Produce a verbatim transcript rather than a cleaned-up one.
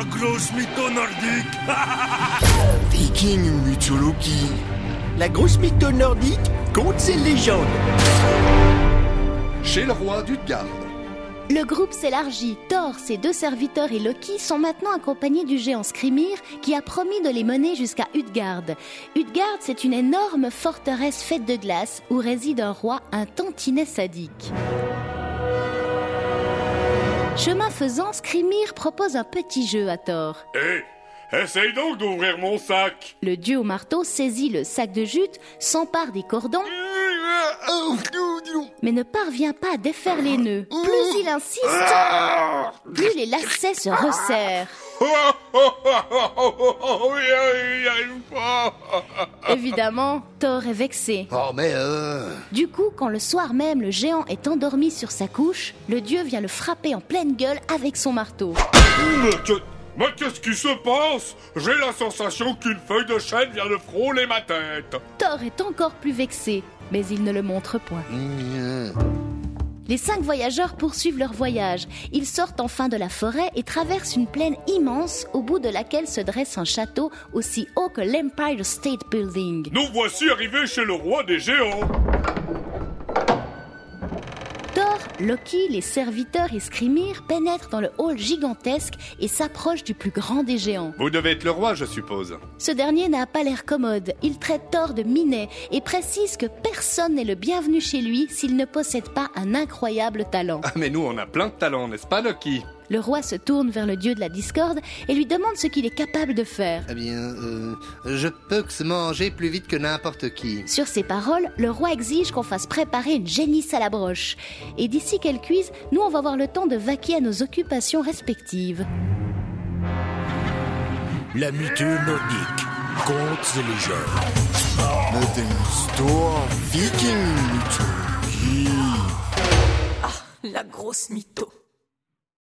La grosse mytho nordique. Viking mythologie. La grosse mytho nordique, contes et légendes. Chez le roi d'Utgard. Le groupe s'élargit. Thor, ses deux serviteurs et Loki sont maintenant accompagnés du géant Skrimir qui a promis de les mener jusqu'à Utgard. Utgard, c'est une énorme forteresse faite de glace où réside un roi un tantinet sadique. Chemin faisant, Skrimir propose un petit jeu à Thor. Hé, hey, essaye donc d'ouvrir mon sac. Le dieu au marteau saisit le sac de jute, s'empare des cordons, mais ne parvient pas à défaire les nœuds. Plus il insiste, plus les lacets se resserrent. Évidemment, Thor est vexé. Oh mais euh... Du coup, quand le soir même le géant est endormi sur sa couche, le dieu vient le frapper en pleine gueule avec son marteau. Mais, que... Mais qu'est-ce qui se passe? J'ai la sensation qu'une feuille de chêne vient de frôler ma tête. Thor est encore plus vexé, mais il ne le montre point. Les cinq voyageurs poursuivent leur voyage. Ils sortent enfin de la forêt et traversent une plaine immense au bout de laquelle se dresse un château aussi haut que l'Empire State Building. Nous voici arrivés chez le roi des géants. Thor, Loki, les serviteurs et Skrimir pénètrent dans le hall gigantesque et s'approchent du plus grand des géants. Vous devez être le roi, je suppose. Ce dernier n'a pas l'air commode. Il traite Thor de minet et précise que personne n'est le bienvenu chez lui s'il ne possède pas un incroyable talent. Ah, mais nous, on a plein de talents, n'est-ce pas, Loki? Le roi se tourne vers le dieu de la discorde et lui demande ce qu'il est capable de faire. Eh bien, euh, je peux que se manger plus vite que n'importe qui. Sur ces paroles, le roi exige qu'on fasse préparer une génisse à la broche. Et d'ici qu'elle cuise, nous on va avoir le temps de vaquer à nos occupations respectives. La mytho nordique, contes et légendes. Des histoires viking mythologie. Ah, la grosse mytho.